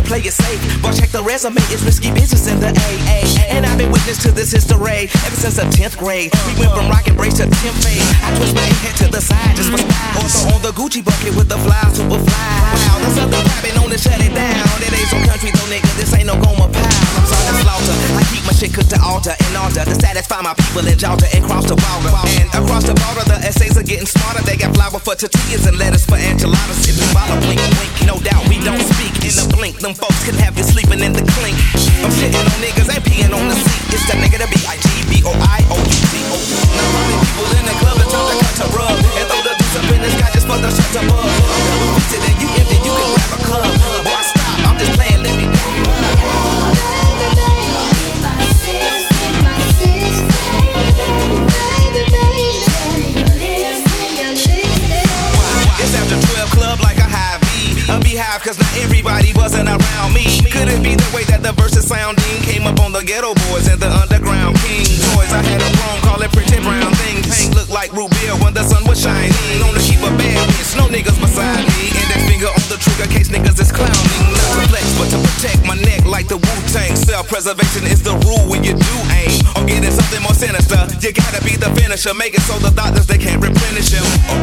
play it safe. But check the resume, it's risky business in the AA. And I've been witness to this history ever since the 10th grade. We went from rock and brace to 10th fade. I twist my head to the side just for style. Also on the Gucci bucket with the fly, super fly. Wow, that's something rapping on to shut it down. It ain't so country though, nigga, this ain't no Goma pile. I'm sorry to slaughter, I keep my shit cooked to altar and altar to satisfy my people in Georgia and cross the border. And across the border, the essays are getting smarter. They got flour for tortillas and lettuce for enchiladas. If you follow, blink, blink, no doubt we don't speak in the blink. Them folks can have you sleeping in the clink. I'm shitting on niggas, ain't peeing on the seat. It's the nigga, the B-I-G-B-O-I-O-U-T-O. Now how many people in the club that talk to cut to rub and throw the juice up in the sky just for the shut to bug. We sit and you empty, you can grab a club. Boy, stop, I'm just playing, let me go. It's after 12 club like a high V. A beehive cause not everybody wasn't around me. Could it be the way that the verses sounding came up on the ghetto boys and the underground king toys? I had a chrome, call it pretty brown thing. Paint looked like root beer when the sun was shining. Known to keep a bad bitch, no niggas beside me. And that finger on the trigger case niggas is clowning. Not to flex but to protect my neck like the Wu-Tang. Self-preservation is the rule when you do aim. Or getting something more sinister, you gotta be the finisher. Make it so the doctors they can't replenish him. Or